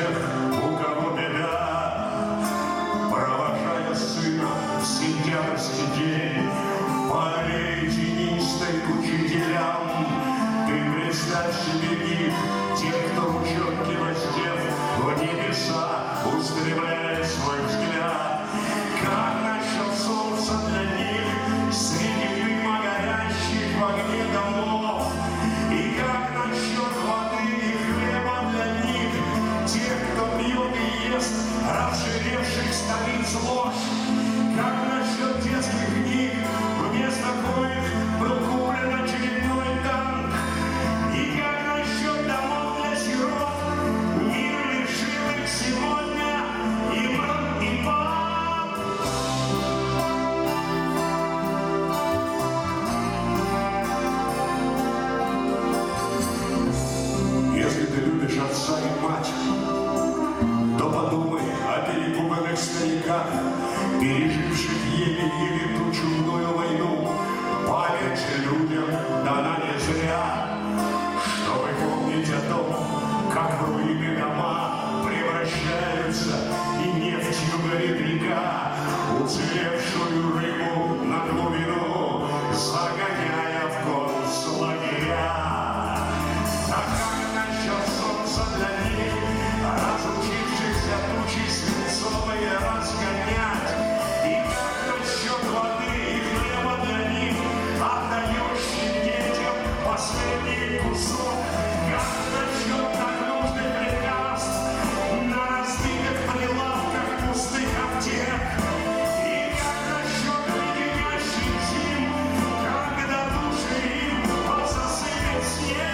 тех, у кого беда. Провожая сына в сентябрьский день по аллее тенистой к учителям, ты представь себе их, тех, кто ручонки воздев в небеса, устремляя свой взгляд. Как насчет солнца для них среди дыма горящих в огне домов? И как насчет воды и хлеба для них, тех, кто пьет и ест разжиревших столиц ложь? Как насчет детских книг, вместо коих был куплен очередной танк? И как насчет домов для сирот? Мир лишил их сегодня и мам, и пап. Если ты любишь отца и мать, то подумай о перепуганных стариках, переживших еле-еле ту чудную войну. Память же людям дана не зря, чтобы помнить о том, как в руины дома превращаются, и нефтью горит река, уцелевшую рыбу на глубину загоняя в концлагеря. А как насчет солнца для них, разучившихся тучи свинцовые разгонять? И как насчет воды и хлеба для них, отдающих детям последний кусок? Как насчет так нужных лекарств на разбитых прилавках пустых аптек? И как насчет леденящих зим, когда души им пососыпет снег?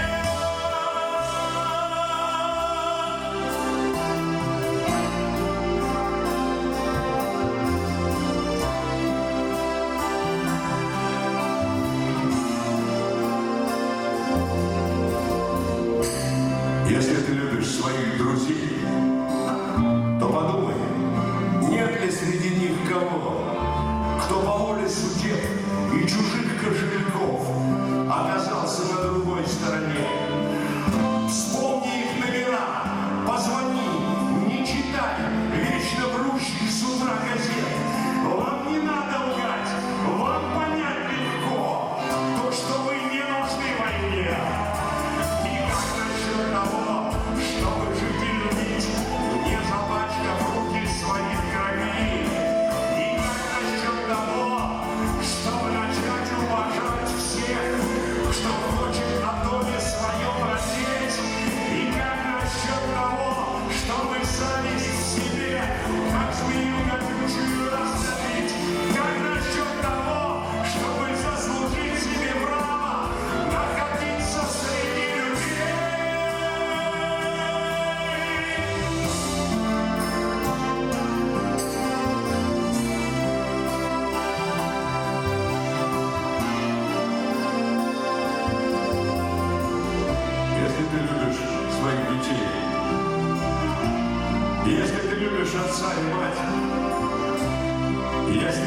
Если ты любишь своих друзей, то подумай, нет ли среди них кого, кто по воле судеб и чужих кошельков оказался на другой стороне. Вспомни их номера, позвони, не читай вечно врущих с утра газет. Вам не надо лгать, вам понять легко то, что вы не нужны войне. Того, чтобы жить и любить, не запачкав руки своих кровей. И как насчет того, чтобы начать уважать всех, кто хочет о доме своем родить? И как насчет того, чтобы совесть в себе, как змею колючую, раздавить? Как насчет того, чтобы заслужить себе право находиться среди людей? Если ты любишь своих детей, если ты любишь отца и мать, если